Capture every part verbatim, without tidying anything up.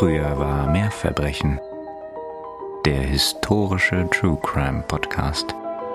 Früher war mehr Verbrechen. Der historische True Crime Podcast.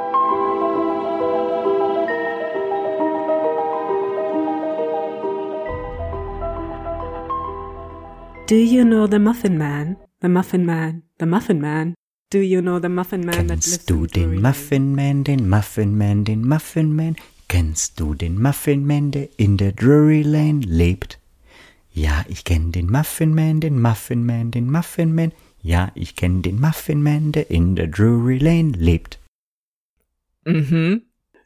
Do you know the Muffin Man? The Muffin Man, the Muffin Man. Do you know the Muffin Man that lives Kennst du in den Drury Muffin Man, den Muffin Man, den Muffin Man? Kennst du den Muffin Man, der in der Drury Lane lebt? Ja, ich kenn den Muffin Man, den Muffin Man, den Muffin Man. Ja, ich kenn den Muffin Man, der in der Drury Lane lebt. Mhm.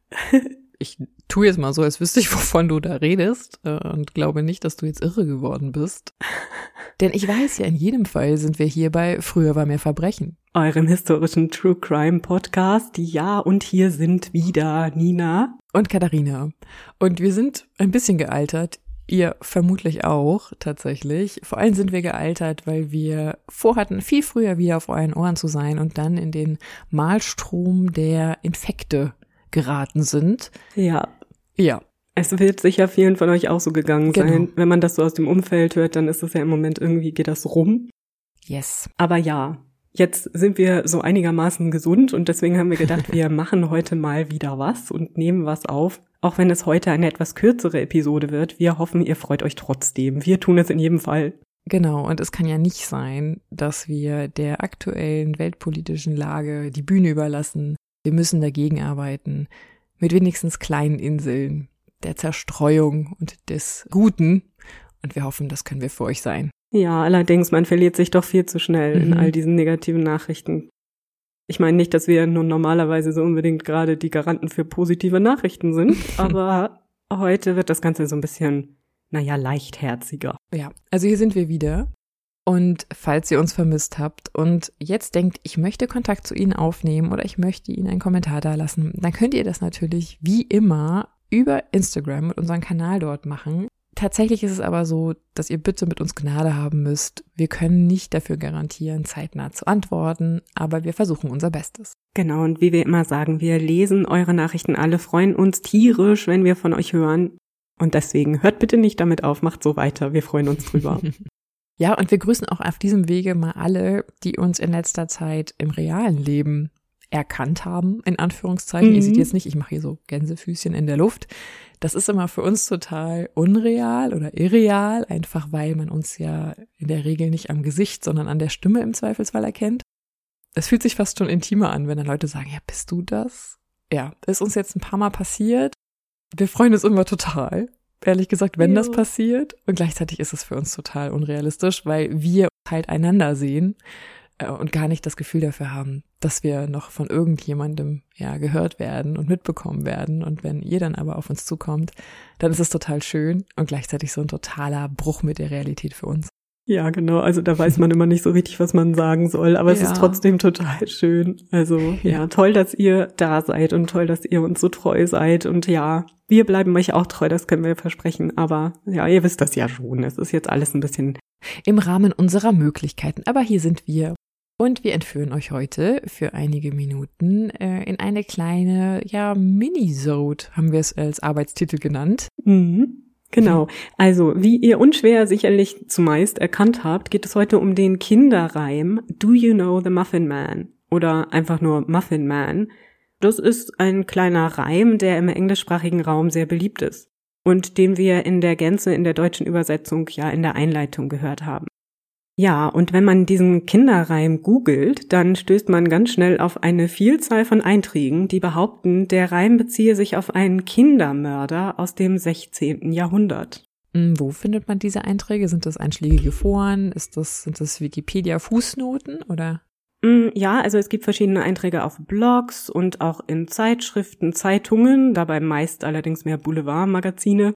Ich tue jetzt mal so, als wüsste ich, wovon du da redest, äh, und glaube nicht, dass du jetzt irre geworden bist. Denn ich weiß ja, in jedem Fall sind wir hier bei Früher war mehr Verbrechen. Eurem historischen True Crime Podcast. Ja, und hier sind wieder Nina Und Katharina. Und wir sind ein bisschen gealtert. Ihr vermutlich auch, tatsächlich. Vor allem sind wir gealtert, weil wir vorhatten, viel früher wieder auf euren Ohren zu sein und dann in den Malstrom der Infekte geraten sind. Ja. Ja. Es wird sicher vielen von euch auch so gegangen Genau. sein. Wenn man das so aus dem Umfeld hört, dann ist es ja im Moment irgendwie, geht das rum. Yes. Aber ja, jetzt sind wir so einigermaßen gesund und deswegen haben wir gedacht, wir machen heute mal wieder was und nehmen was auf. Auch wenn es heute eine etwas kürzere Episode wird, wir hoffen, ihr freut euch trotzdem. Wir tun es in jedem Fall. Genau, und es kann ja nicht sein, dass wir der aktuellen weltpolitischen Lage die Bühne überlassen. Wir müssen dagegen arbeiten, mit wenigstens kleinen Inseln der Zerstreuung und des Guten. Und wir hoffen, das können wir für euch sein. Ja, allerdings, man verliert sich doch viel zu schnell Mhm. in all diesen negativen Nachrichten. Ich meine nicht, dass wir nun normalerweise so unbedingt gerade die Garanten für positive Nachrichten sind, aber heute wird das Ganze so ein bisschen, naja, leichtherziger. Ja, also hier sind wir wieder. Und falls ihr uns vermisst habt und jetzt denkt, ich möchte Kontakt zu Ihnen aufnehmen oder ich möchte Ihnen einen Kommentar dalassen, dann könnt ihr das natürlich wie immer über Instagram mit unserem Kanal dort machen. Tatsächlich ist es aber so, dass ihr bitte mit uns Gnade haben müsst. Wir können nicht dafür garantieren, zeitnah zu antworten, aber wir versuchen unser Bestes. Genau, und wie wir immer sagen, wir lesen eure Nachrichten alle, freuen uns tierisch, wenn wir von euch hören. Und deswegen hört bitte nicht damit auf, macht so weiter, wir freuen uns drüber. Ja, und wir grüßen auch auf diesem Wege mal alle, die uns in letzter Zeit im realen Leben erkannt haben, in Anführungszeichen. Mhm. Ihr seht jetzt nicht, ich mache hier so Gänsefüßchen in der Luft. Das ist immer für uns total unreal oder irreal, einfach weil man uns ja in der Regel nicht am Gesicht, sondern an der Stimme im Zweifelsfall erkennt. Es fühlt sich fast schon intimer an, wenn dann Leute sagen, ja, bist du das? Ja, das ist uns jetzt ein paar Mal passiert. Wir freuen uns immer total, ehrlich gesagt, wenn Ja. das passiert. Und gleichzeitig ist es für uns total unrealistisch, weil wir halt einander sehen äh, und gar nicht das Gefühl dafür haben, dass wir noch von irgendjemandem ja gehört werden und mitbekommen werden. Und wenn ihr dann aber auf uns zukommt, dann ist es total schön und gleichzeitig so ein totaler Bruch mit der Realität für uns. Ja, genau, also da weiß man immer nicht so richtig, was man sagen soll, aber es Ja. ist trotzdem total schön. Also ja, toll, dass ihr da seid und toll, dass ihr uns so treu seid und ja, wir bleiben euch auch treu, das können wir versprechen, aber ja, ihr wisst das ja schon, es ist jetzt alles ein bisschen... Im Rahmen unserer Möglichkeiten, aber hier sind wir. Und wir entführen euch heute für einige Minuten äh, in eine kleine, ja, Minisode, haben wir es als Arbeitstitel genannt. Mhm. Genau, also wie ihr unschwer sicherlich zumeist erkannt habt, geht es heute um den Kinderreim Do You Know the Muffin Man? Oder einfach nur Muffin Man. Das ist ein kleiner Reim, der im englischsprachigen Raum sehr beliebt ist und den wir in der Gänze in der deutschen Übersetzung ja in der Einleitung gehört haben. Ja, und wenn man diesen Kinderreim googelt, dann stößt man ganz schnell auf eine Vielzahl von Einträgen, die behaupten, der Reim beziehe sich auf einen Kindermörder aus dem sechzehnten Jahrhundert. Hm, wo findet man diese Einträge? Sind das einschlägige Foren? Ist das, sind das Wikipedia-Fußnoten oder? Ja, also es gibt verschiedene Einträge auf Blogs und auch in Zeitschriften, Zeitungen, dabei meist allerdings mehr Boulevardmagazine.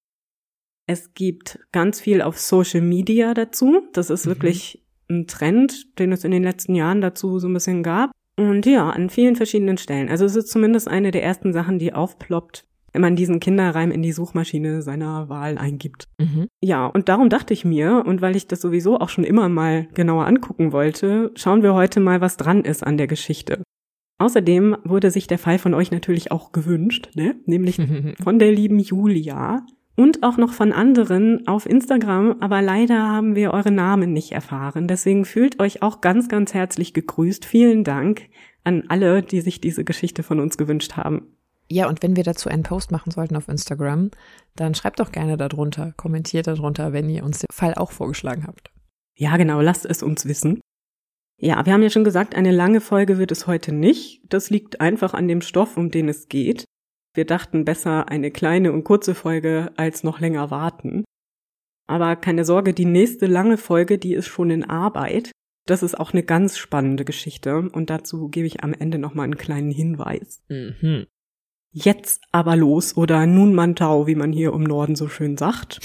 Es gibt ganz viel auf Social Media dazu. Das ist Mhm. wirklich ein Trend, den es in den letzten Jahren dazu so ein bisschen gab. Und ja, an vielen verschiedenen Stellen. Also es ist zumindest eine der ersten Sachen, die aufploppt, wenn man diesen Kinderreim in die Suchmaschine seiner Wahl eingibt. Mhm. Ja, und darum dachte ich mir, und weil ich das sowieso auch schon immer mal genauer angucken wollte, schauen wir heute mal, was dran ist an der Geschichte. Außerdem wurde sich der Fall von euch natürlich auch gewünscht, ne? Nämlich von der lieben Julia. und auch noch von anderen auf Instagram, aber leider haben wir eure Namen nicht erfahren. Deswegen fühlt euch auch ganz, ganz herzlich gegrüßt. Vielen Dank an alle, die sich diese Geschichte von uns gewünscht haben. Ja, und wenn wir dazu einen Post machen sollten auf Instagram, dann schreibt doch gerne darunter, kommentiert darunter, wenn ihr uns den Fall auch vorgeschlagen habt. Ja, genau, lasst es uns wissen. Ja, wir haben ja schon gesagt, eine lange Folge wird es heute nicht. Das liegt einfach an dem Stoff, um den es geht. Wir dachten, besser eine kleine und kurze Folge als noch länger warten. Aber keine Sorge, die nächste lange Folge, die ist schon in Arbeit. Das ist auch eine ganz spannende Geschichte und dazu gebe ich am Ende nochmal einen kleinen Hinweis. Mhm. Jetzt aber los oder nun Mantau, wie man hier im Norden so schön sagt.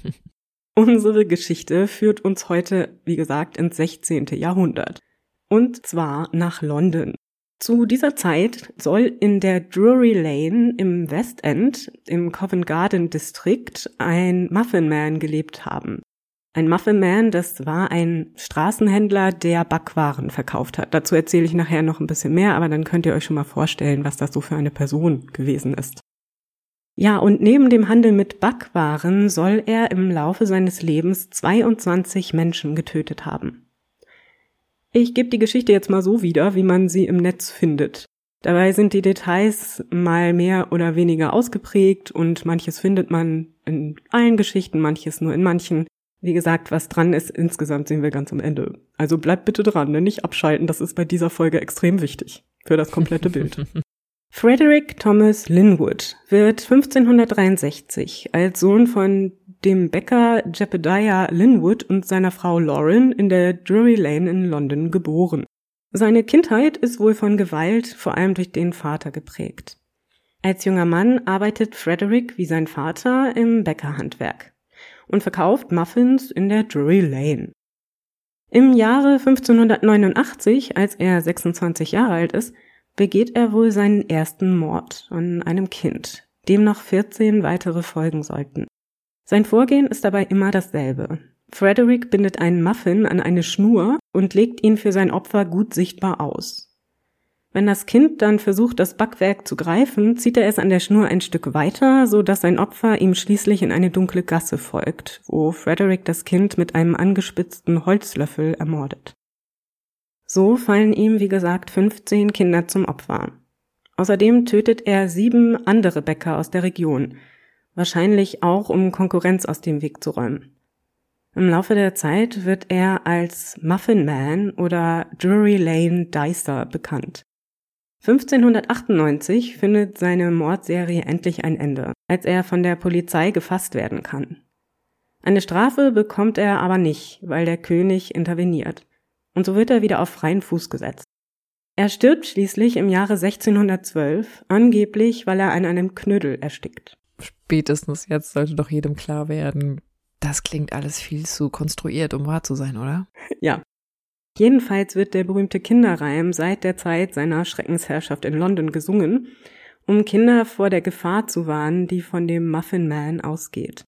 Unsere Geschichte führt uns heute, wie gesagt, ins sechzehnten Jahrhundert. Und zwar nach London. Zu dieser Zeit soll in der Drury Lane im West End, im Covent Garden Distrikt, ein Muffin Man gelebt haben. Ein Muffin Man, das war ein Straßenhändler, der Backwaren verkauft hat. Dazu erzähle ich nachher noch ein bisschen mehr, aber dann könnt ihr euch schon mal vorstellen, was das so für eine Person gewesen ist. Ja, und neben dem Handel mit Backwaren soll er im Laufe seines Lebens zweiundzwanzig Menschen getötet haben. Ich gebe die Geschichte jetzt mal so wieder, wie man sie im Netz findet. Dabei sind die Details mal mehr oder weniger ausgeprägt und manches findet man in allen Geschichten, manches nur in manchen. Wie gesagt, was dran ist, insgesamt sehen wir ganz am Ende. Also bleibt bitte dran, ne? Nicht abschalten, das ist bei dieser Folge extrem wichtig für das komplette Bild. Frederick Thomas Linwood wird fünfzehnhundertdreiundsechzig als Sohn von dem Bäcker Jebediah Linwood und seiner Frau Lauren in der Drury Lane in London geboren. Seine Kindheit ist wohl von Gewalt, vor allem durch den Vater, geprägt. Als junger Mann arbeitet Frederick wie sein Vater im Bäckerhandwerk und verkauft Muffins in der Drury Lane. Im Jahre fünfzehnhundertneunundachtzig, als er sechsundzwanzig Jahre alt ist, begeht er wohl seinen ersten Mord an einem Kind, dem noch vierzehn weitere folgen sollten. Sein Vorgehen ist dabei immer dasselbe. Frederick bindet einen Muffin an eine Schnur und legt ihn für sein Opfer gut sichtbar aus. Wenn das Kind dann versucht, das Backwerk zu greifen, zieht er es an der Schnur ein Stück weiter, so dass sein Opfer ihm schließlich in eine dunkle Gasse folgt, wo Frederick das Kind mit einem angespitzten Holzlöffel ermordet. So fallen ihm, wie gesagt, fünfzehn Kinder zum Opfer. Außerdem tötet er sieben andere Bäcker aus der Region, wahrscheinlich auch, um Konkurrenz aus dem Weg zu räumen. Im Laufe der Zeit wird er als Muffin Man oder Drury Lane Dicer bekannt. fünfzehnhundertachtundneunzig findet seine Mordserie endlich ein Ende, als er von der Polizei gefasst werden kann. Eine Strafe bekommt er aber nicht, weil der König interveniert. Und so wird er wieder auf freien Fuß gesetzt. Er stirbt schließlich im Jahre sechzehnhundertzwölf, angeblich, weil er an einem Knödel erstickt. Spätestens jetzt sollte doch jedem klar werden, das klingt alles viel zu konstruiert, um wahr zu sein, oder? Ja. Jedenfalls wird der berühmte Kinderreim seit der Zeit seiner Schreckensherrschaft in London gesungen, um Kinder vor der Gefahr zu warnen, die von dem Muffin Man ausgeht.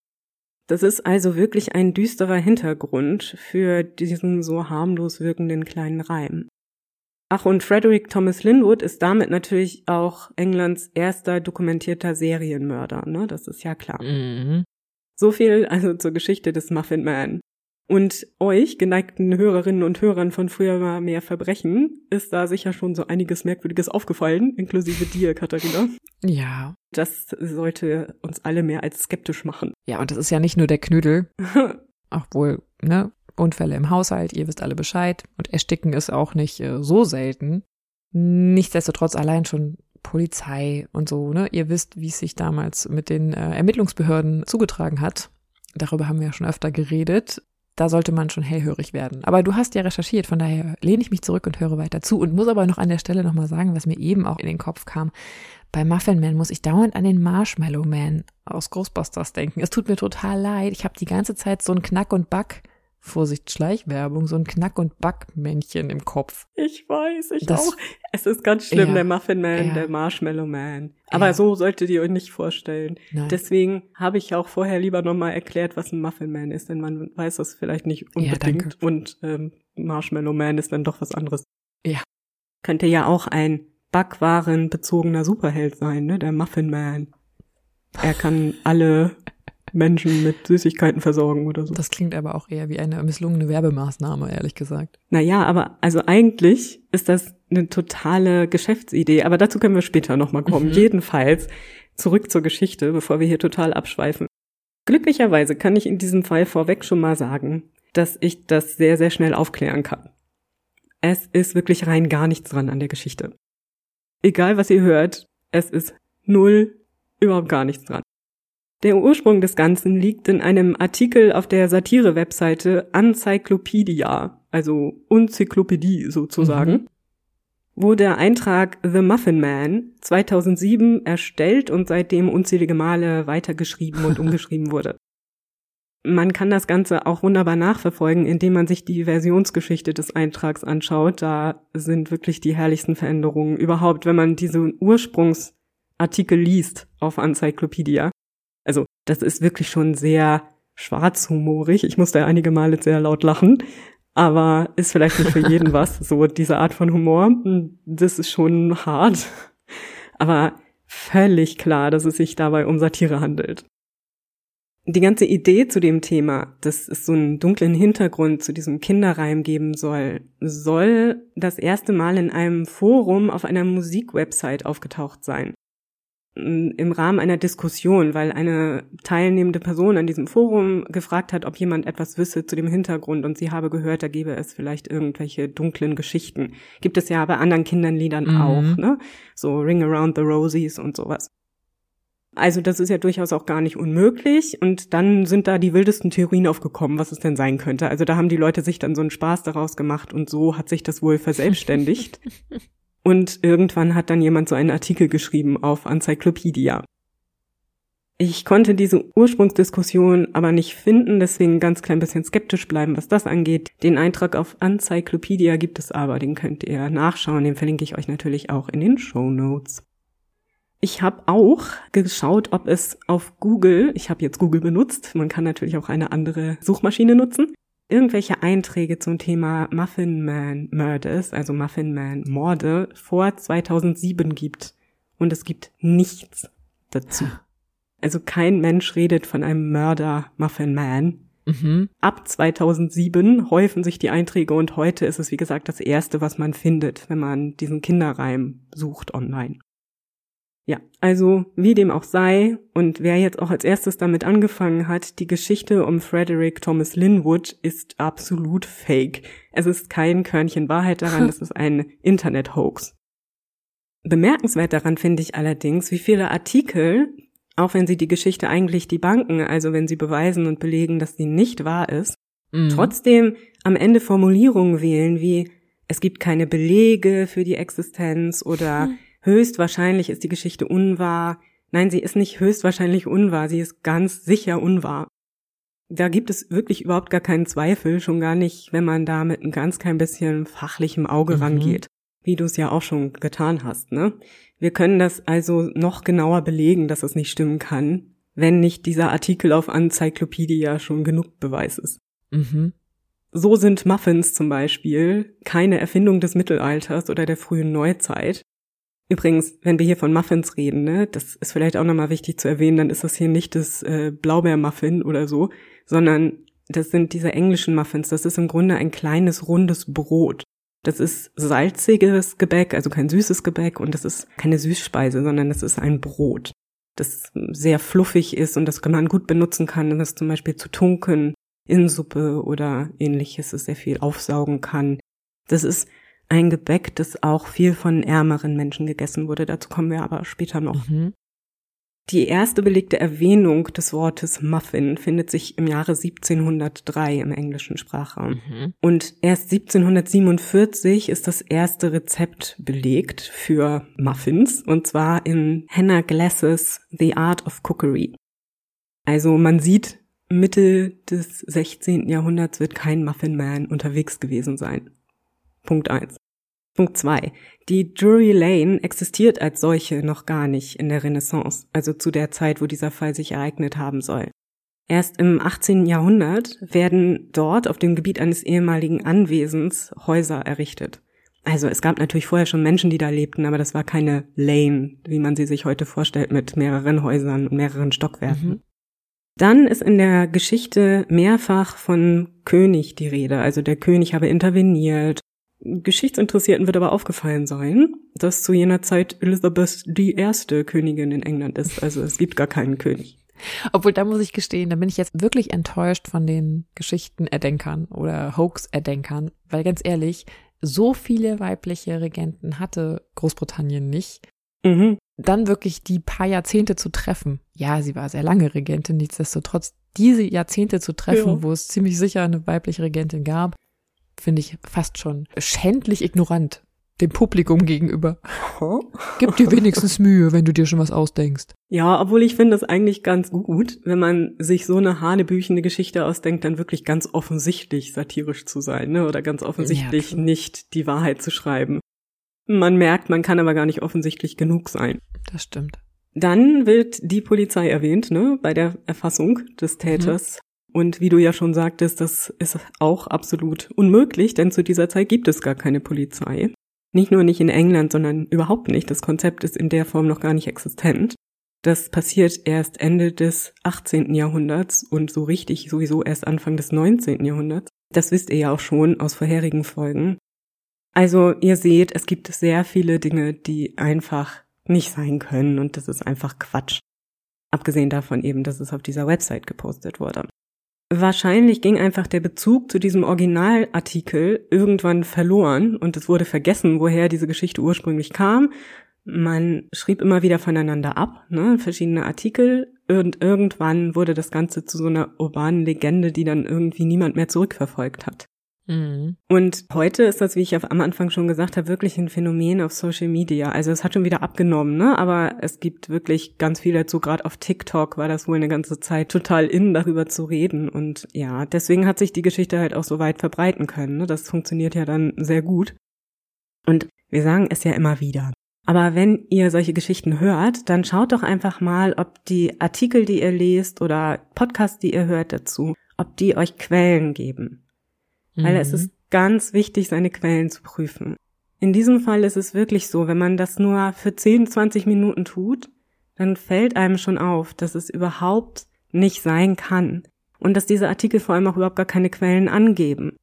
Das ist also wirklich ein düsterer Hintergrund für diesen so harmlos wirkenden kleinen Reim. Ach, und Frederick Thomas Linwood ist damit natürlich auch Englands erster dokumentierter Serienmörder, ne? Das ist ja klar. Mhm. So viel also zur Geschichte des Muffin Man. Und euch, geneigten Hörerinnen und Hörern von Früher war mehr Verbrechen, ist da sicher schon so einiges Merkwürdiges aufgefallen, inklusive dir, Katharina. Ja. Das sollte uns alle mehr als skeptisch machen. Ja, und das ist ja nicht nur der Knödel, obwohl, ne, Unfälle im Haushalt, ihr wisst alle Bescheid. Und Ersticken ist auch nicht äh, so selten. Nichtsdestotrotz allein schon Polizei und so, ne, ihr wisst, wie es sich damals mit den äh, Ermittlungsbehörden zugetragen hat. Darüber haben wir ja schon öfter geredet. Da sollte man schon hellhörig werden. Aber du hast ja recherchiert, von daher lehne ich mich zurück und höre weiter zu und muss aber noch an der Stelle nochmal sagen, was mir eben auch in den Kopf kam. Bei Muffin Man muss ich dauernd an den Marshmallow Man aus Ghostbusters denken. Es tut mir total leid. Ich habe die ganze Zeit so ein Knack- und Back, Vorsicht, Schleichwerbung, so ein Knack- und Backmännchen im Kopf. Ich weiß, ich das, auch. Es ist ganz schlimm, ja, der Muffin Man, ja. der Marshmallow Man. Aber ja. so solltet ihr euch nicht vorstellen. Nein. Deswegen habe ich auch vorher lieber nochmal erklärt, was ein Muffin Man ist, denn man weiß das vielleicht nicht unbedingt. Ja, und ähm, Marshmallow Man ist dann doch was anderes. Ja. Könnte ja auch ein backwarenbezogener Superheld sein, ne? Der Muffin Man. Er kann alle Menschen mit Süßigkeiten versorgen oder so. Das klingt aber auch eher wie eine misslungene Werbemaßnahme, ehrlich gesagt. Naja, aber also eigentlich ist das eine totale Geschäftsidee, aber dazu können wir später nochmal kommen. Mhm. Jedenfalls zurück zur Geschichte, bevor wir hier total abschweifen. Glücklicherweise kann ich in diesem Fall vorweg schon mal sagen, dass ich das sehr, sehr schnell aufklären kann. Es ist wirklich rein gar nichts dran an der Geschichte. Egal, was ihr hört, es ist null, überhaupt gar nichts dran. Der Ursprung des Ganzen liegt in einem Artikel auf der Satire-Webseite Uncyclopedia, also Enzyklopädie sozusagen, mhm. wo der Eintrag The Muffin Man zweitausendsieben erstellt und seitdem unzählige Male weitergeschrieben und umgeschrieben wurde. Man kann das Ganze auch wunderbar nachverfolgen, indem man sich die Versionsgeschichte des Eintrags anschaut. Da sind wirklich die herrlichsten Veränderungen überhaupt, wenn man diesen Ursprungsartikel liest auf Uncyclopedia. Also das ist wirklich schon sehr schwarzhumorig. Ich musste einige Male sehr laut lachen, aber ist vielleicht nicht für jeden was, so diese Art von Humor. Das ist schon hart, aber völlig klar, dass es sich dabei um Satire handelt. Die ganze Idee zu dem Thema, dass es so einen dunklen Hintergrund zu diesem Kinderreim geben soll, soll das erste Mal in einem Forum auf einer Musikwebsite aufgetaucht sein. Im Rahmen einer Diskussion, weil eine teilnehmende Person an diesem Forum gefragt hat, ob jemand etwas wisse zu dem Hintergrund und sie habe gehört, da gäbe es vielleicht irgendwelche dunklen Geschichten. Gibt es ja bei anderen Kindernliedern mhm. auch, ne? So Ring Around the Rosies und sowas. Also das ist ja durchaus auch gar nicht unmöglich und dann sind da die wildesten Theorien aufgekommen, was es denn sein könnte. Also da haben die Leute sich dann so einen Spaß daraus gemacht und so hat sich das wohl verselbstständigt. Und irgendwann hat dann jemand so einen Artikel geschrieben auf Uncyclopedia. Ich konnte diese Ursprungsdiskussion aber nicht finden, deswegen ganz klein bisschen skeptisch bleiben, was das angeht. Den Eintrag auf Uncyclopedia gibt es aber, den könnt ihr nachschauen, den verlinke ich euch natürlich auch in den Shownotes. Ich habe auch geschaut, ob es auf Google, ich habe jetzt Google benutzt, man kann natürlich auch eine andere Suchmaschine nutzen, irgendwelche Einträge zum Thema Muffin Man Murders, also Muffin Man Morde, vor zweitausendsieben gibt. Und es gibt nichts dazu. Also kein Mensch redet von einem Mörder Muffin Man. Mhm. Ab zweitausendsieben häufen sich die Einträge und heute ist es, wie gesagt, das Erste, was man findet, wenn man diesen Kinderreim sucht online. Ja, also wie dem auch sei und wer jetzt auch als erstes damit angefangen hat, die Geschichte um Frederick Thomas Linwood ist absolut fake. Es ist kein Körnchen Wahrheit daran, es ist ein Internet-Hoax. Bemerkenswert daran finde ich allerdings, wie viele Artikel, auch wenn sie die Geschichte eigentlich debunken, also wenn sie beweisen und belegen, dass sie nicht wahr ist, mhm. trotzdem am Ende Formulierungen wählen wie es gibt keine Belege für die Existenz oder mhm. höchstwahrscheinlich ist die Geschichte unwahr. Nein, sie ist nicht höchstwahrscheinlich unwahr, sie ist ganz sicher unwahr. Da gibt es wirklich überhaupt gar keinen Zweifel, schon gar nicht, wenn man da mit ein ganz klein bisschen fachlichem Auge mhm. rangeht, wie du es ja auch schon getan hast, ne? Wir können das also noch genauer belegen, dass es nicht stimmen kann, wenn nicht dieser Artikel auf Uncyclopedia schon genug Beweis ist. Mhm. So sind Muffins zum Beispiel keine Erfindung des Mittelalters oder der frühen Neuzeit. Übrigens, wenn wir hier von Muffins reden, ne, das ist vielleicht auch nochmal wichtig zu erwähnen, dann ist das hier nicht das äh, Blaubeermuffin oder so, sondern das sind diese englischen Muffins. Das ist im Grunde ein kleines, rundes Brot. Das ist salziges Gebäck, also kein süßes Gebäck und das ist keine Süßspeise, sondern das ist ein Brot, das sehr fluffig ist und das man gut benutzen kann, um das zum Beispiel zu tunken in Suppe oder ähnliches, das sehr viel aufsaugen kann. Das ist ein Gebäck, das auch viel von ärmeren Menschen gegessen wurde. Dazu kommen wir aber später noch. Mhm. Die erste belegte Erwähnung des Wortes Muffin findet sich im Jahre siebzehnhundertdrei im englischen Sprachraum. Mhm. Und erst siebzehnhundertsiebenundvierzig ist das erste Rezept belegt für Muffins, und zwar in Hannah Glasses The Art of Cookery. Also man sieht, Mitte des sechzehnten Jahrhunderts wird kein Muffin Man unterwegs gewesen sein. Punkt eins. Punkt zwei. Die Drury Lane existiert als solche noch gar nicht in der Renaissance, also zu der Zeit, wo dieser Fall sich ereignet haben soll. Erst im achtzehnten Jahrhundert werden dort auf dem Gebiet eines ehemaligen Anwesens Häuser errichtet. Also es gab natürlich vorher schon Menschen, die da lebten, aber das war keine Lane, wie man sie sich heute vorstellt, mit mehreren Häusern und mehreren Stockwerken. Mhm. Dann ist in der Geschichte mehrfach von König die Rede. Also der König habe interveniert. Geschichtsinteressierten wird aber aufgefallen sein, dass zu jener Zeit Elizabeth die erste Königin in England ist. Also es gibt gar keinen König. Obwohl, da muss ich gestehen, da bin ich jetzt wirklich enttäuscht von den Geschichtenerdenkern oder Hoax-Erdenkern, weil ganz ehrlich, so viele weibliche Regenten hatte Großbritannien nicht. Mhm. Dann wirklich die paar Jahrzehnte zu treffen. Ja, sie war sehr lange Regentin, nichtsdestotrotz diese Jahrzehnte zu treffen, ja. wo es ziemlich sicher eine weibliche Regentin gab, finde ich fast schon schändlich ignorant dem Publikum gegenüber. Gib dir wenigstens Mühe, wenn du dir schon was ausdenkst. Ja, obwohl ich finde es eigentlich ganz gut, wenn man sich so eine hanebüchene Geschichte ausdenkt, dann wirklich ganz offensichtlich satirisch zu sein, ne? Oder ganz offensichtlich ja, nicht die Wahrheit zu schreiben. Man merkt, man kann aber gar nicht offensichtlich genug sein. Das stimmt. Dann wird die Polizei erwähnt, ne, bei der Erfassung des Täters. Mhm. Und wie du ja schon sagtest, das ist auch absolut unmöglich, denn zu dieser Zeit gibt es gar keine Polizei. Nicht nur nicht in England, sondern überhaupt nicht. Das Konzept ist in der Form noch gar nicht existent. Das passiert erst Ende des achtzehnten Jahrhunderts und so richtig sowieso erst Anfang des neunzehnten Jahrhunderts. Das wisst ihr ja auch schon aus vorherigen Folgen. Also ihr seht, es gibt sehr viele Dinge, die einfach nicht sein können und das ist einfach Quatsch. Abgesehen davon eben, dass es auf dieser Website gepostet wurde. Wahrscheinlich ging einfach der Bezug zu diesem Originalartikel irgendwann verloren und es wurde vergessen, woher diese Geschichte ursprünglich kam. Man schrieb immer wieder voneinander ab, ne, verschiedene Artikel und irgendwann wurde das Ganze zu so einer urbanen Legende, die dann irgendwie niemand mehr zurückverfolgt hat. Mhm. Und heute ist das, wie ich am Anfang schon gesagt habe, wirklich ein Phänomen auf Social Media. Also es hat schon wieder abgenommen, ne? Aber es gibt wirklich ganz viel dazu. Gerade auf TikTok war das wohl eine ganze Zeit total in, darüber zu reden. Und ja, deswegen hat sich die Geschichte halt auch so weit verbreiten können, ne? Das funktioniert ja dann sehr gut. Und wir sagen es ja immer wieder. Aber wenn ihr solche Geschichten hört, dann schaut doch einfach mal, ob die Artikel, die ihr lest oder Podcasts, die ihr hört dazu, ob die euch Quellen geben. Weil es ist ganz wichtig, seine Quellen zu prüfen. In diesem Fall ist es wirklich so, wenn man das nur für zehn, zwanzig Minuten tut, dann fällt einem schon auf, dass es überhaupt nicht sein kann. Und dass diese Artikel vor allem auch überhaupt gar keine Quellen angeben.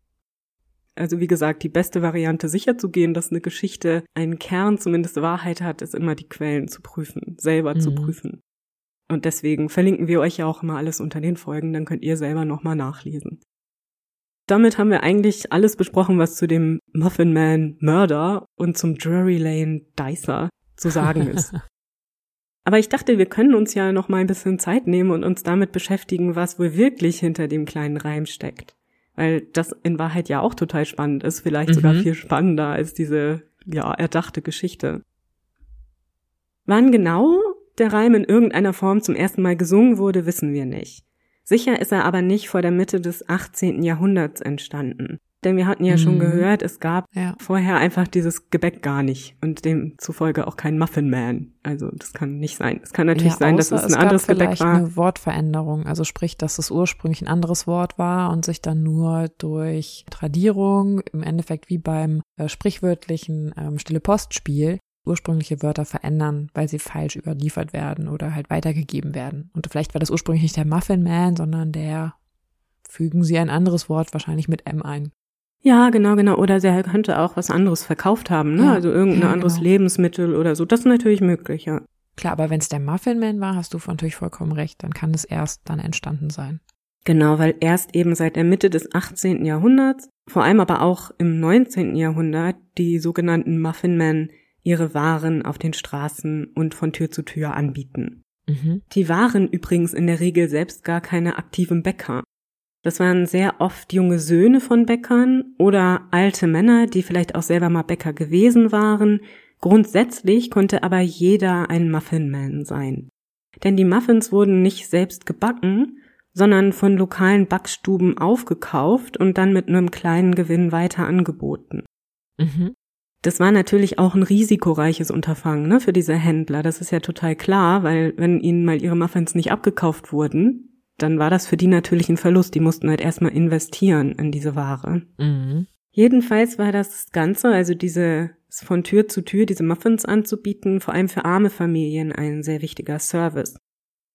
Also wie gesagt, die beste Variante, sicher zu gehen, dass eine Geschichte einen Kern, zumindest Wahrheit hat, ist immer die Quellen zu prüfen, selber mhm. zu prüfen. Und deswegen verlinken wir euch ja auch immer alles unter den Folgen, dann könnt ihr selber nochmal nachlesen. Damit haben wir eigentlich alles besprochen, was zu dem Muffin Man Mörder und zum Drury Lane Dicer zu sagen ist. Aber ich dachte, wir können uns ja noch mal ein bisschen Zeit nehmen und uns damit beschäftigen, was wohl wirklich hinter dem kleinen Reim steckt. Weil das in Wahrheit ja auch total spannend ist, vielleicht mhm. sogar viel spannender als diese, ja, erdachte Geschichte. Wann genau der Reim in irgendeiner Form zum ersten Mal gesungen wurde, wissen wir nicht. Sicher ist er aber nicht vor der Mitte des achtzehnten Jahrhunderts entstanden. Denn wir hatten ja mhm. schon gehört, es gab ja. vorher einfach dieses Gebäck gar nicht und demzufolge auch kein Muffin Man. Also das kann nicht sein. Es kann natürlich ja, sein, dass es ein anderes Gebäck war. Es gab vielleicht eine Wortveränderung, also sprich, dass es ursprünglich ein anderes Wort war und sich dann nur durch Tradierung, im Endeffekt wie beim äh, sprichwörtlichen ähm, Stille-Post-Spiel, ursprüngliche Wörter verändern, weil sie falsch überliefert werden oder halt weitergegeben werden. Und vielleicht war das ursprünglich nicht der Muffin Man, sondern der, fügen sie ein anderes Wort wahrscheinlich mit M ein. Ja, genau, genau. Oder der könnte auch was anderes verkauft haben, ne? Ja, also irgendein ja, anderes genau. Lebensmittel oder so. Das ist natürlich möglich, ja. Klar, aber wenn es der Muffin Man war, hast du natürlich vollkommen recht, dann kann es erst dann entstanden sein. Genau, weil erst eben seit der Mitte des achtzehnten Jahrhunderts, vor allem aber auch im neunzehnten Jahrhundert, die sogenannten Muffin Men ihre Waren auf den Straßen und von Tür zu Tür anbieten. Mhm. Die waren übrigens in der Regel selbst gar keine aktiven Bäcker. Das waren sehr oft junge Söhne von Bäckern oder alte Männer, die vielleicht auch selber mal Bäcker gewesen waren. Grundsätzlich konnte aber jeder ein Muffin-Man sein. Denn die Muffins wurden nicht selbst gebacken, sondern von lokalen Backstuben aufgekauft und dann mit einem kleinen Gewinn weiter angeboten. Mhm. Das war natürlich auch ein risikoreiches Unterfangen, ne, für diese Händler. Das ist ja total klar, weil wenn ihnen mal ihre Muffins nicht abgekauft wurden, dann war das für die natürlich ein Verlust. Die mussten halt erstmal investieren in diese Ware. Mhm. Jedenfalls war das Ganze, also diese von Tür zu Tür diese Muffins anzubieten, vor allem für arme Familien ein sehr wichtiger Service.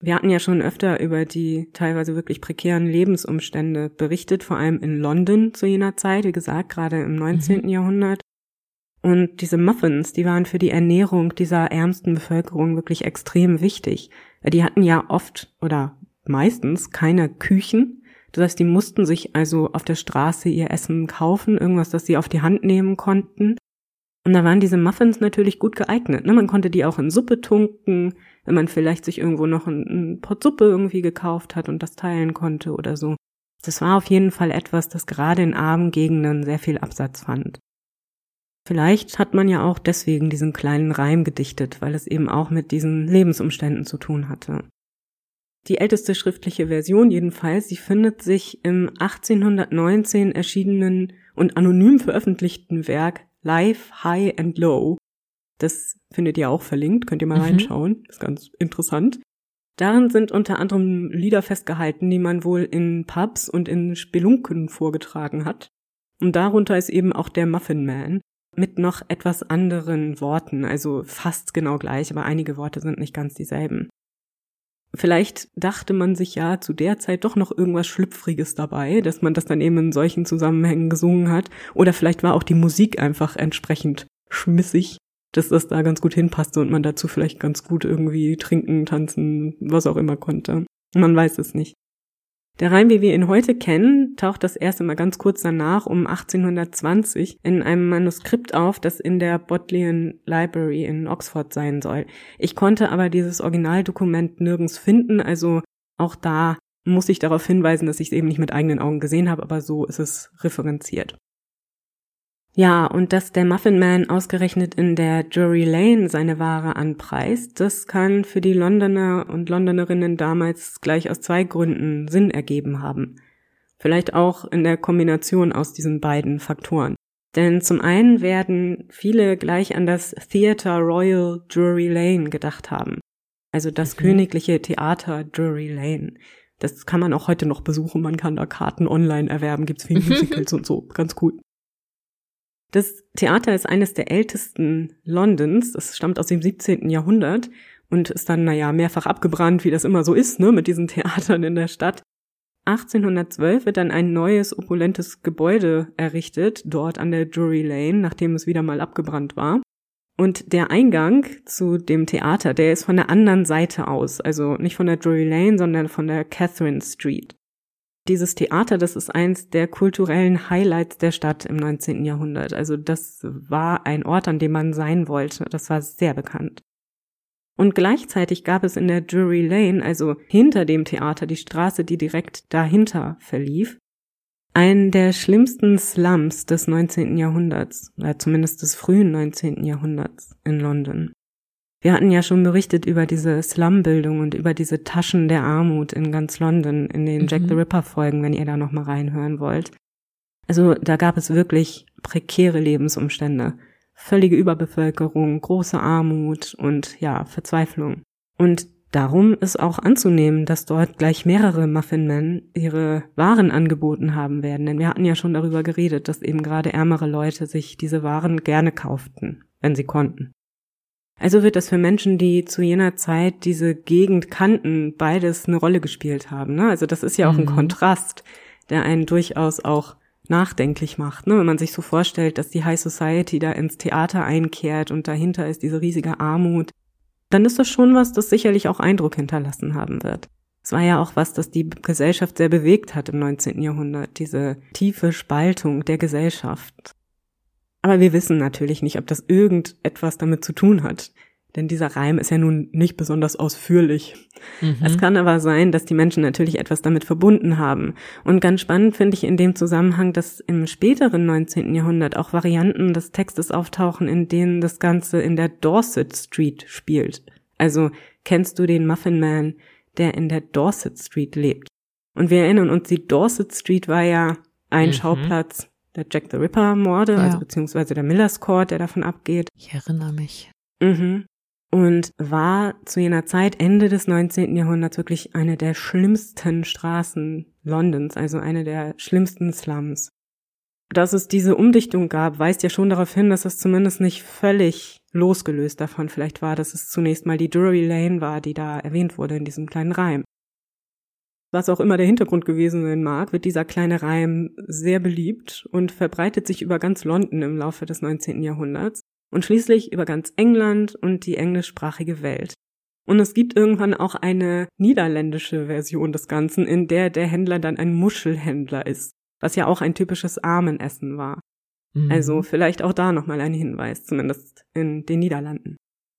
Wir hatten ja schon öfter über die teilweise wirklich prekären Lebensumstände berichtet, vor allem in London zu jener Zeit, wie gesagt, gerade im neunzehnten. Mhm. Jahrhundert. Und diese Muffins, die waren für die Ernährung dieser ärmsten Bevölkerung wirklich extrem wichtig. Die hatten ja oft oder meistens keine Küchen. Das heißt, die mussten sich also auf der Straße ihr Essen kaufen, irgendwas, das sie auf die Hand nehmen konnten. Und da waren diese Muffins natürlich gut geeignet. Man konnte die auch in Suppe tunken, wenn man vielleicht sich irgendwo noch einen Pott Suppe irgendwie gekauft hat und das teilen konnte oder so. Das war auf jeden Fall etwas, das gerade in armen Gegenden sehr viel Absatz fand. Vielleicht hat man ja auch deswegen diesen kleinen Reim gedichtet, weil es eben auch mit diesen Lebensumständen zu tun hatte. Die älteste schriftliche Version jedenfalls, die findet sich im achtzehnhundertneunzehn erschienenen und anonym veröffentlichten Werk Life, High and Low. Das findet ihr auch verlinkt, könnt ihr mal mhm. reinschauen, ist ganz interessant. Darin sind unter anderem Lieder festgehalten, die man wohl in Pubs und in Spelunken vorgetragen hat. Und darunter ist eben auch der Muffin Man mit noch etwas anderen Worten, also fast genau gleich, aber einige Worte sind nicht ganz dieselben. Vielleicht dachte man sich ja zu der Zeit doch noch irgendwas Schlüpfriges dabei, dass man das dann eben in solchen Zusammenhängen gesungen hat. Oder vielleicht war auch die Musik einfach entsprechend schmissig, dass das da ganz gut hinpasste und man dazu vielleicht ganz gut irgendwie trinken, tanzen, was auch immer konnte. Man weiß es nicht. Der Reim, wie wir ihn heute kennen, taucht das erste Mal ganz kurz danach um achtzehnhundertzwanzig in einem Manuskript auf, das in der Bodleian Library in Oxford sein soll. Ich konnte aber dieses Originaldokument nirgends finden, also auch da muss ich darauf hinweisen, dass ich es eben nicht mit eigenen Augen gesehen habe, aber so ist es referenziert. Ja, und dass der Muffin Man ausgerechnet in der Drury Lane seine Ware anpreist, das kann für die Londoner und Londonerinnen damals gleich aus zwei Gründen Sinn ergeben haben. Vielleicht auch in der Kombination aus diesen beiden Faktoren. Denn zum einen werden viele gleich an das Theatre Royal Drury Lane gedacht haben. Also das mhm. königliche Theater Drury Lane. Das kann man auch heute noch besuchen, man kann da Karten online erwerben, gibt's viele Musicals und so, ganz cool. Das Theater ist eines der ältesten Londons, es stammt aus dem siebzehnten. Jahrhundert und ist dann, naja, mehrfach abgebrannt, wie das immer so ist, ne, mit diesen Theatern in der Stadt. achtzehnhundertzwölf wird dann ein neues, opulentes Gebäude errichtet, dort an der Drury Lane, nachdem es wieder mal abgebrannt war. Und der Eingang zu dem Theater, der ist von der anderen Seite aus, also nicht von der Drury Lane, sondern von der Catherine Street. Dieses Theater, das ist eins der kulturellen Highlights der Stadt im neunzehnten. Jahrhundert. Also das war ein Ort, an dem man sein wollte. Das war sehr bekannt. Und gleichzeitig gab es in der Drury Lane, also hinter dem Theater, die Straße, die direkt dahinter verlief, einen der schlimmsten Slums des neunzehnten. Jahrhunderts, oder zumindest des frühen neunzehnten. Jahrhunderts in London. Wir hatten ja schon berichtet über diese Slumbildung und über diese Taschen der Armut in ganz London in den mhm. Jack the Ripper Folgen, wenn ihr da noch mal reinhören wollt. Also da gab es wirklich prekäre Lebensumstände, völlige Überbevölkerung, große Armut und ja, Verzweiflung. Und darum ist auch anzunehmen, dass dort gleich mehrere Muffin-Men ihre Waren angeboten haben werden, denn wir hatten ja schon darüber geredet, dass eben gerade ärmere Leute sich diese Waren gerne kauften, wenn sie konnten. Also wird das für Menschen, die zu jener Zeit diese Gegend kannten, beides eine Rolle gespielt haben. Ne? Also das ist ja auch ein mhm. Kontrast, der einen durchaus auch nachdenklich macht. Ne? Wenn man sich so vorstellt, dass die High Society da ins Theater einkehrt und dahinter ist diese riesige Armut, dann ist das schon was, das sicherlich auch Eindruck hinterlassen haben wird. Es war ja auch was, das die Gesellschaft sehr bewegt hat im neunzehnten. Jahrhundert, diese tiefe Spaltung der Gesellschaft. Aber wir wissen natürlich nicht, ob das irgendetwas damit zu tun hat. Denn dieser Reim ist ja nun nicht besonders ausführlich. Mhm. Es kann aber sein, dass die Menschen natürlich etwas damit verbunden haben. Und ganz spannend finde ich in dem Zusammenhang, dass im späteren neunzehnten. Jahrhundert auch Varianten des Textes auftauchen, in denen das Ganze in der Dorset Street spielt. Also kennst du den Muffin Man, der in der Dorset Street lebt? Und wir erinnern uns, die Dorset Street war ja ein mhm. Schauplatz der Jack the Ripper Morde, ja. also beziehungsweise der Miller's Court, der davon abgeht. Ich erinnere mich. Mhm. Und war zu jener Zeit, Ende des neunzehnten. Jahrhunderts, wirklich eine der schlimmsten Straßen Londons, also eine der schlimmsten Slums. Dass es diese Umdichtung gab, weist ja schon darauf hin, dass es zumindest nicht völlig losgelöst davon vielleicht war, dass es zunächst mal die Drury Lane war, die da erwähnt wurde in diesem kleinen Reim. Was auch immer der Hintergrund gewesen sein mag, wird dieser kleine Reim sehr beliebt und verbreitet sich über ganz London im Laufe des neunzehnten Jahrhunderts und schließlich über ganz England und die englischsprachige Welt. Und es gibt irgendwann auch eine niederländische Version des Ganzen, in der der Händler dann ein Muschelhändler ist, was ja auch ein typisches Armenessen war. Mhm. Also vielleicht auch da nochmal ein Hinweis, zumindest in den Niederlanden.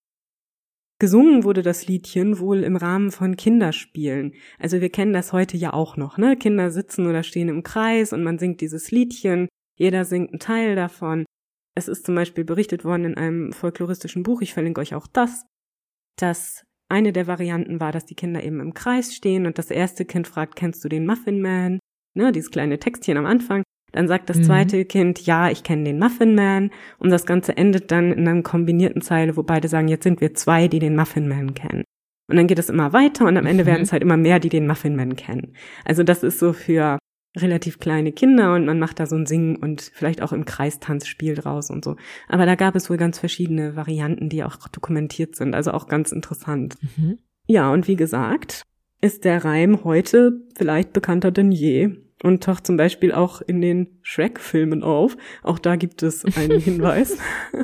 Gesungen wurde das Liedchen wohl im Rahmen von Kinderspielen. Also wir kennen das heute ja auch noch, ne? Kinder sitzen oder stehen im Kreis und man singt dieses Liedchen. Jeder singt einen Teil davon. Es ist zum Beispiel berichtet worden in einem folkloristischen Buch, ich verlinke euch auch das, dass eine der Varianten war, dass die Kinder eben im Kreis stehen und das erste Kind fragt, kennst du den Muffin Man? Ne, dieses kleine Textchen am Anfang. Dann sagt das zweite mhm. Kind, ja, ich kenne den Muffin Man. Und das Ganze endet dann in einer kombinierten Zeile, wo beide sagen, jetzt sind wir zwei, die den Muffin Man kennen. Und dann geht es immer weiter und am Ende mhm. werden es halt immer mehr, die den Muffin Man kennen. Also das ist so für relativ kleine Kinder und man macht da so ein Singen und vielleicht auch im Kreistanzspiel draus und so. Aber da gab es wohl ganz verschiedene Varianten, die auch dokumentiert sind, also auch ganz interessant. Mhm. Ja, und wie gesagt, ist der Reim heute vielleicht bekannter denn je und taucht zum Beispiel auch in den Shrek-Filmen auf. Auch da gibt es einen Hinweis.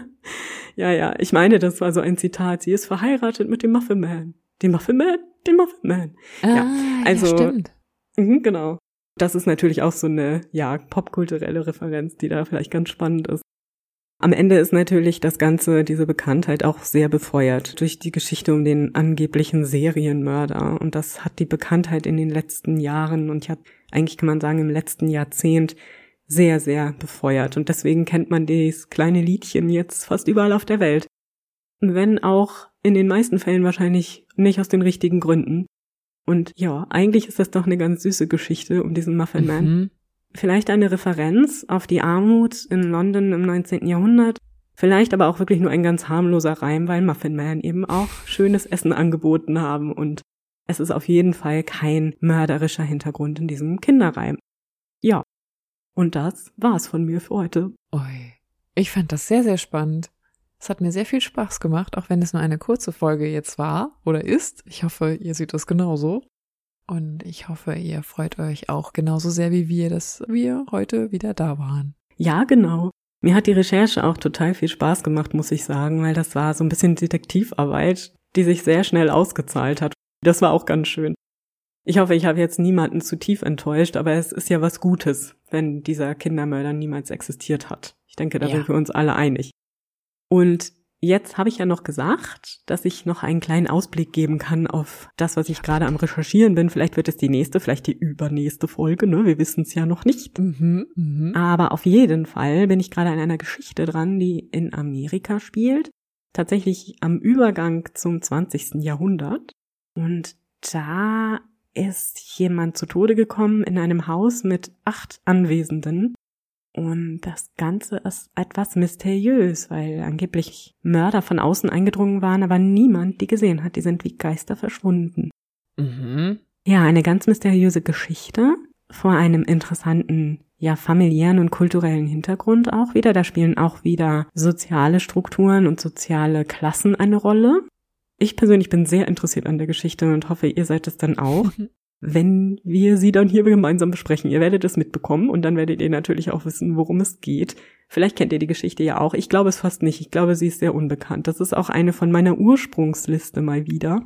ja, ja, ich meine, das war so ein Zitat. Sie ist verheiratet mit dem Muffin Man. Den Muffin Man? Den Muffin Man. Ah, ja, also, ja, stimmt. Mh, genau. Das ist natürlich auch so eine, ja, popkulturelle Referenz, die da vielleicht ganz spannend ist. Am Ende ist natürlich das Ganze, diese Bekanntheit auch sehr befeuert durch die Geschichte um den angeblichen Serienmörder. Und das hat die Bekanntheit in den letzten Jahren und ja, eigentlich kann man sagen im letzten Jahrzehnt sehr, sehr befeuert. Und deswegen kennt man dieses kleine Liedchen jetzt fast überall auf der Welt. Wenn auch in den meisten Fällen wahrscheinlich nicht aus den richtigen Gründen. Und ja, eigentlich ist das doch eine ganz süße Geschichte um diesen Muffin Man. Mhm. Vielleicht eine Referenz auf die Armut in London im neunzehnten Jahrhundert. Vielleicht aber auch wirklich nur ein ganz harmloser Reim, weil Muffin Man eben auch schönes Essen angeboten haben. Und es ist auf jeden Fall kein mörderischer Hintergrund in diesem Kinderreim. Ja, und das war's von mir für heute. Ui, ich fand das sehr, sehr spannend. Es hat mir sehr viel Spaß gemacht, auch wenn es nur eine kurze Folge jetzt war oder ist. Ich hoffe, ihr seht das genauso. Und ich hoffe, ihr freut euch auch genauso sehr wie wir, dass wir heute wieder da waren. Ja, genau. Mir hat die Recherche auch total viel Spaß gemacht, muss ich sagen, weil das war so ein bisschen Detektivarbeit, die sich sehr schnell ausgezahlt hat. Das war auch ganz schön. Ich hoffe, ich habe jetzt niemanden zu tief enttäuscht, aber es ist ja was Gutes, wenn dieser Kindermörder niemals existiert hat. Ich denke, da ja. sind wir uns alle einig. Und jetzt habe ich ja noch gesagt, dass ich noch einen kleinen Ausblick geben kann auf das, was ich gerade am Recherchieren bin. Vielleicht wird es die nächste, vielleicht die übernächste Folge, ne? Wir wissen es ja noch nicht. Mhm, mh. Aber auf jeden Fall bin ich gerade an einer Geschichte dran, die in Amerika spielt. Tatsächlich am Übergang zum zwanzigsten Jahrhundert. Und da ist jemand zu Tode gekommen in einem Haus mit acht Anwesenden. Und das Ganze ist etwas mysteriös, weil angeblich Mörder von außen eingedrungen waren, aber niemand die gesehen hat. Die sind wie Geister verschwunden. Mhm. Ja, eine ganz mysteriöse Geschichte vor einem interessanten, ja, familiären und kulturellen Hintergrund auch wieder. Da spielen auch wieder soziale Strukturen und soziale Klassen eine Rolle. Ich persönlich bin sehr interessiert an der Geschichte und hoffe, ihr seid es dann auch. Wenn wir sie dann hier gemeinsam besprechen. Ihr werdet es mitbekommen und dann werdet ihr natürlich auch wissen, worum es geht. Vielleicht kennt ihr die Geschichte ja auch. Ich glaube es fast nicht. Ich glaube, sie ist sehr unbekannt. Das ist auch eine von meiner Ursprungsliste mal wieder.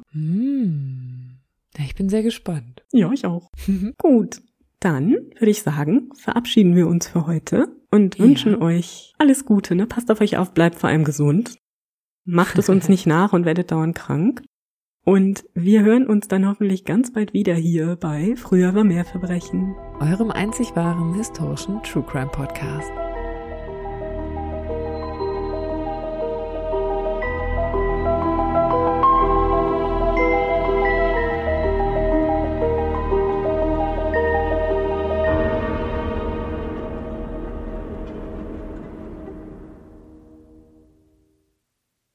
Hm. Ich bin sehr gespannt. Ja, ich auch. Gut, dann würde ich sagen, verabschieden wir uns für heute und wünschen ja. euch alles Gute. Ne? Passt auf euch auf, bleibt vor allem gesund. Macht es uns nicht nach und werdet dauernd krank. Und wir hören uns dann hoffentlich ganz bald wieder hier bei Früher war mehr Verbrechen. Eurem einzig wahren historischen True Crime Podcast.